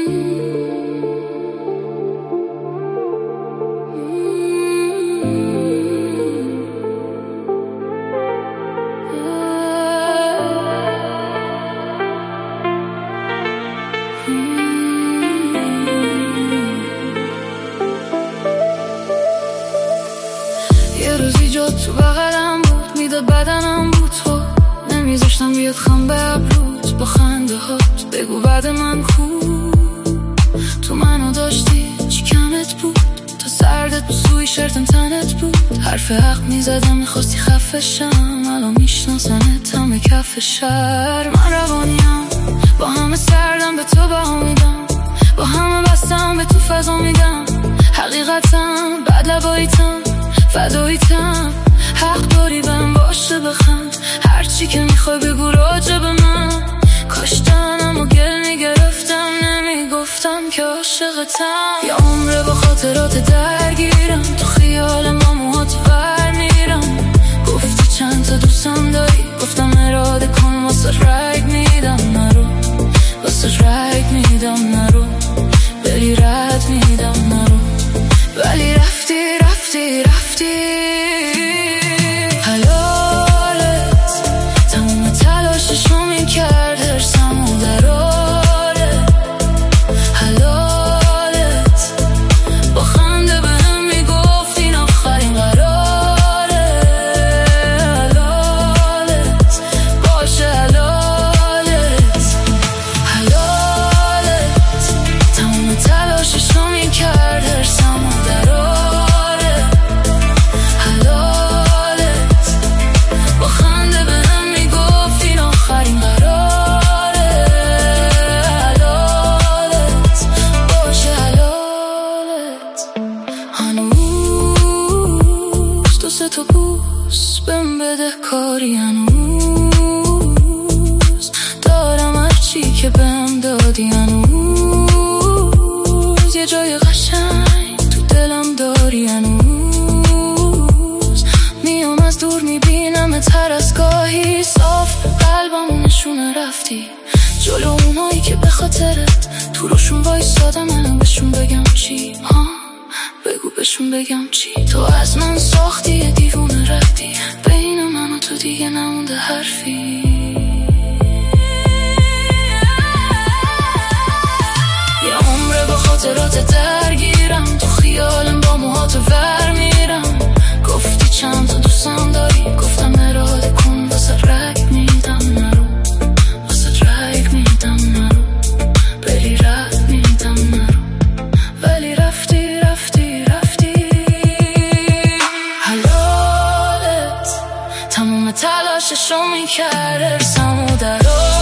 یه روزی جا تو بغلم بود، میداد بدنم بود تو، نمیذاشتم بیاد خم به ابروت. با خنده هات بگو بعد من کو، تو منو داشتی چی کمت بود؟ تا سردت تو سوی شرطم تنت بود. حرف حق میزدم میخواستی خفشم، الان میشناسمت همه کف شهر. من روانیم با همه سردم به تو بها میدم، با همه بستم به تو فضا میدم. حقیقتم بد لباییتم فداییتم، حق داری بهم باشه بخند. هرچی که میخوای بگو راجع به من. کاش جانم و گل میگرفتم نمیگفتم که عاشقتم. یه عمره با خاطرات درگیرم، تو خیالم با موهات ور میرم. گفتی چند تا دوستم داری، گفتم اراده کن واسه رگ میدم نرو، واسه رگ میدم نرو، بری رد میدم نرو. ولی رفتی رفتی رفتی. حلالت تمام تلاششو میکرد هرسم و دراره. حلالت با خنده بهم میگفت این آخرین قراره. حلالت باشه حلالت. حلالت تمام تلاششو میکرد هرسم و دراره. تو بوس بهم بده کاری، هنوز دارم هرچی که بهم دادی. هنوز یه جای قشنگ تو دلم داری. هنوز میام از دور میبینم هر از گاهی صاف قلبم نشونه رفتی جلو اونایی که به خاطرت تو روشون وایسادم. بهشون بگم چی؟ بگو بهشون بگم چی؟ تو از من ساختی یه دیوونه رفتی، بین من و تو دیگه نمونده حرفی. یه عمره با خاطرات درگیرم، تو خیالم با موهات ور میرم. گفتی چند تا دوستم داری، گفتم اراده کن واسه رگ میدم نرو، واسه رگ میدم نرو، بری رد میدم نرو. ولی رفتی رفتی رفتی. حلالت تمام تلاششو میکرد هرسم و دراره.